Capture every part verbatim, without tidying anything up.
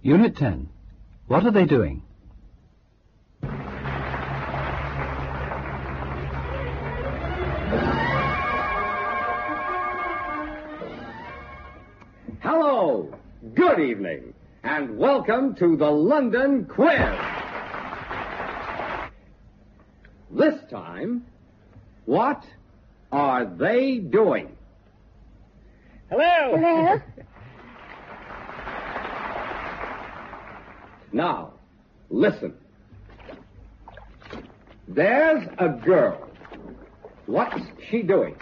Unit ten. What are they doing? Hello, good evening, and welcome to the London Quiz. This time, what are they doing? Hello. Hello? Now, listen. There's a girl. What's she doing?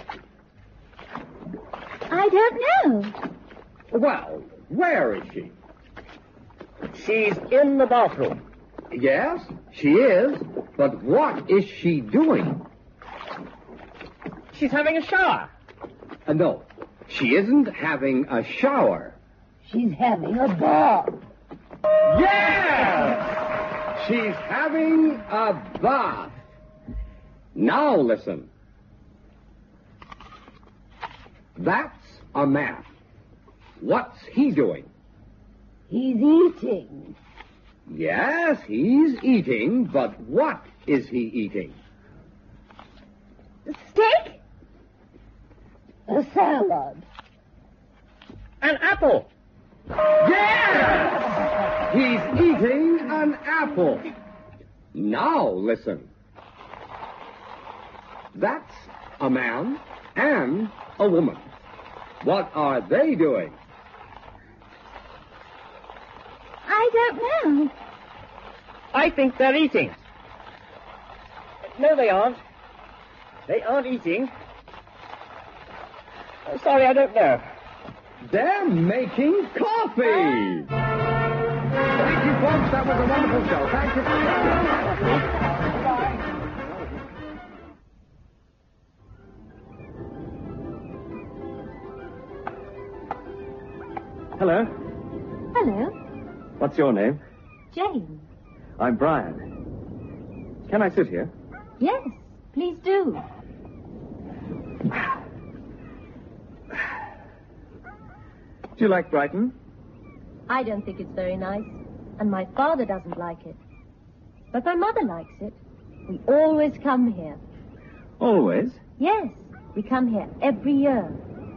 I don't know. Well, where is she? She's in the bathroom. Yes, she is, but what is she doing? She's having a shower. Uh, no, she isn't having a shower. She's having a bath. Yes! She's having a bath. Now listen. That's a man. What's he doing? He's eating. Yes, he's eating, but what is he eating? Steak? A salad. An apple. Yes! He's eating an apple. Now listen. That's a man and a woman. What are they doing? I don't know. I think they're eating. No, they aren't. They aren't eating. Oh, sorry, I don't know. They're making coffee. Thank you, folks. That was a wonderful show. Thank you. Hello. Hello? What's your name? Jane. I'm Brian. Can I sit here? Yes, please do. Do you like Brighton? I don't think it's very nice, and my father doesn't like it. But my mother likes it. We always come here. Always. Yes, we come here every year.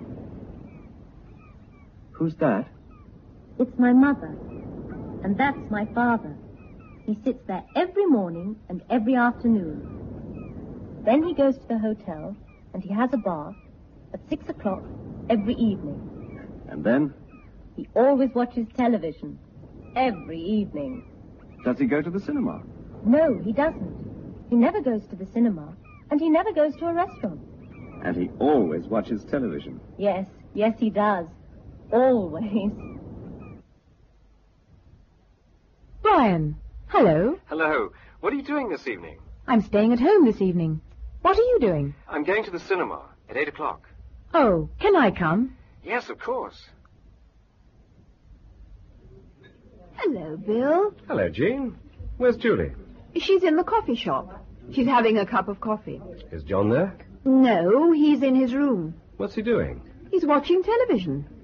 Who's that? It's my mother, and that's my father. He sits there every morning and every afternoon. Then he goes to the hotel, and he has a bath at six o'clock every evening. And then? He always watches television every evening. Does he go to the cinema? No, he doesn't. He never goes to the cinema, and he never goes to a restaurant. And he always watches television. Yes, yes, he does. Always. Brian, hello. Hello. What are you doing this evening? I'm staying at home this evening. What are you doing? I'm going to the cinema at eight o'clock. Oh, can I come? Yes, of course. Hello, Bill. Hello, Jean. Where's Julie? She's in the coffee shop. She's having a cup of coffee. Is John there? No, he's in his room. What's he doing? He's watching television.